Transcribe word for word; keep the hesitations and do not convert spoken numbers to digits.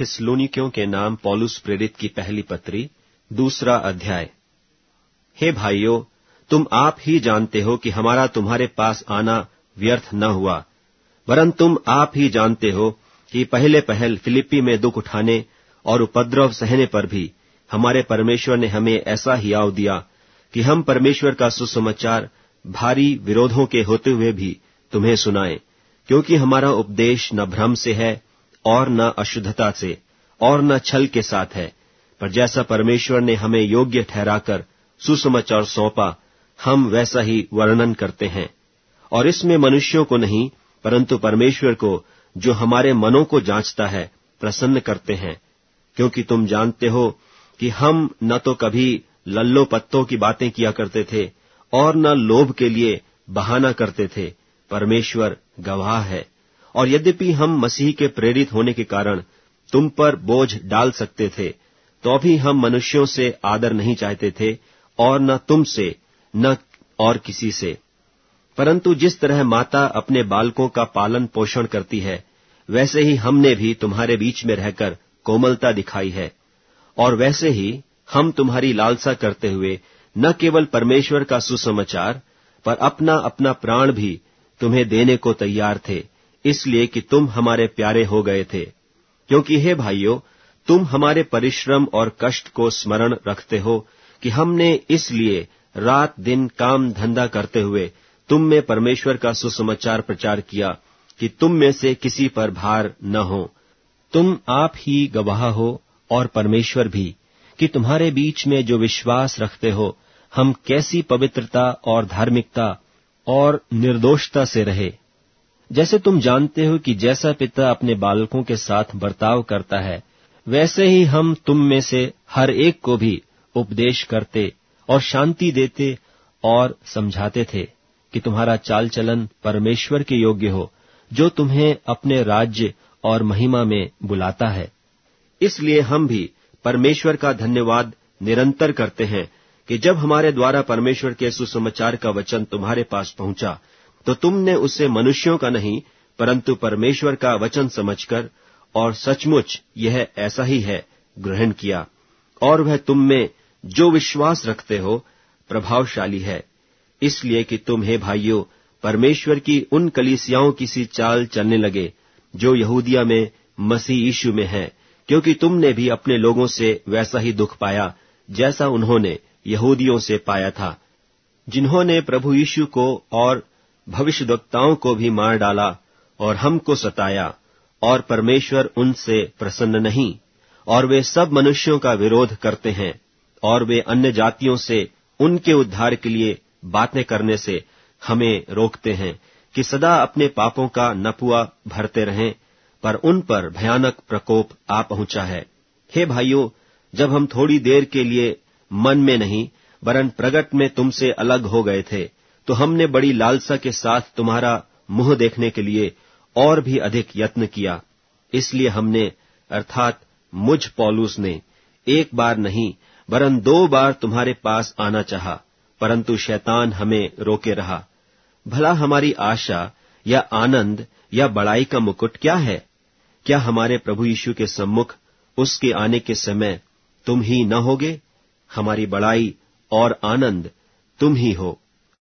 थिस्सलुनीकियों के नाम पौलुस प्रेरित की पहली पत्री, दूसरा अध्याय। हे भाइयों, तुम आप ही जानते हो कि हमारा तुम्हारे पास आना व्यर्थ न हुआ, वरन तुम आप ही जानते हो कि पहले पहल फिलिप्पी में दुख उठाने और उपद्रव सहने पर भी हमारे परमेश्वर ने हमें ऐसा हियाव दिया कि हम परमेश्वर का सुसमाचार भारी विरोधों के होते हुए भी तुम्हें सुनाएं, क्योंकि हमारा उपदेश न भ्रम से है और न अशुद्धता से और न छल के साथ है, पर जैसा परमेश्वर ने हमें योग्य ठहराकर सुसमाचार सौंपा, हम वैसा ही वर्णन करते हैं। और इसमें मनुष्यों को नहीं, परंतु परमेश्वर को, जो हमारे मनों को जांचता है, प्रसन्न करते हैं। क्योंकि तुम जानते हो कि हम न तो कभी लल्लो पत्तों की बातें किया करते थे और न लोभ के लिए बहाना करते थे, परमेश्वर गवाह है। और यद्यपि हम मसीह के प्रेरित होने के कारण तुम पर बोझ डाल सकते थे, तो भी हम मनुष्यों से आदर नहीं चाहते थे और न तुमसे न और किसी से। परंतु जिस तरह माता अपने बालकों का पालन पोषण करती है, वैसे ही हमने भी तुम्हारे बीच में रहकर कोमलता दिखाई है। और वैसे ही हम तुम्हारी लालसा करते हुए न केवल परमेश्वर का सुसमाचार, पर अपना अपना प्राण भी तुम्हें देने को तैयार थे, इसलिए कि तुम हमारे प्यारे हो गए थे। क्योंकि हे भाइयों, तुम हमारे परिश्रम और कष्ट को स्मरण रखते हो कि हमने इसलिए रात दिन काम धंधा करते हुए तुम में परमेश्वर का सुसमाचार प्रचार किया कि तुम में से किसी पर भार न हो। तुम आप ही गवाह हो और परमेश्वर भी, कि तुम्हारे बीच में जो विश्वास रखते हो, हम कैसी पवित्रता और धार्मिकता और निर्दोषता से रहे। जैसे तुम जानते हो कि जैसा पिता अपने बालकों के साथ बर्ताव करता है, वैसे ही हम तुम में से हर एक को भी उपदेश करते और शांति देते और समझाते थे कि तुम्हारा चाल चलन परमेश्वर के योग्य हो, जो तुम्हें अपने राज्य और महिमा में बुलाता है। इसलिए हम भी परमेश्वर का धन्यवाद निरंतर करते हैं कि जब हमारे द्वारा परमेश्वर के सुसमाचार का वचन तुम्हारे पास पहुंचा, तो तुमने उसे मनुष्यों का नहीं, परंतु परमेश्वर का वचन समझकर, और सचमुच यह ऐसा ही है, ग्रहण किया। और वह तुम में जो विश्वास रखते हो प्रभावशाली है, इसलिए कि तुम, हे भाइयों, परमेश्वर की उन कलीसियाओं की सी चाल चलने लगे जो यहूदिया में मसीह यीशु में है, क्योंकि तुमने भी अपने लोगों से वैसा ही दुख पाया जैसा उन्होंने यहूदियों से पाया था, जिन्होंने प्रभु यीशु को और भविष्यद्वक्ताओं को भी मार डाला और हमको सताया, और परमेश्वर उनसे प्रसन्न नहीं। और वे सब मनुष्यों का विरोध करते हैं, और वे अन्य जातियों से उनके उद्धार के लिए बातें करने से हमें रोकते हैं कि सदा अपने पापों का नपुआ भरते रहें, पर उन पर भयानक प्रकोप आ पहुंचा है। हे भाइयों, जब हम थोड़ी देर के लिए मन में नहीं वरन प्रगट में तुमसे अलग हो गए थे, तो हमने बड़ी लालसा के साथ तुम्हारा मुंह देखने के लिए और भी अधिक यत्न किया। इसलिए हमने, अर्थात मुझ पौलुस ने, एक बार नहीं वरन दो बार तुम्हारे पास आना चाहा, परंतु शैतान हमें रोके रहा। भला हमारी आशा या आनंद या बड़ाई का मुकुट क्या है? क्या हमारे प्रभु यीशु के सम्मुख उसके आने के समय तुम ही न होगे? हमारी बड़ाई और आनंद तुम ही हो।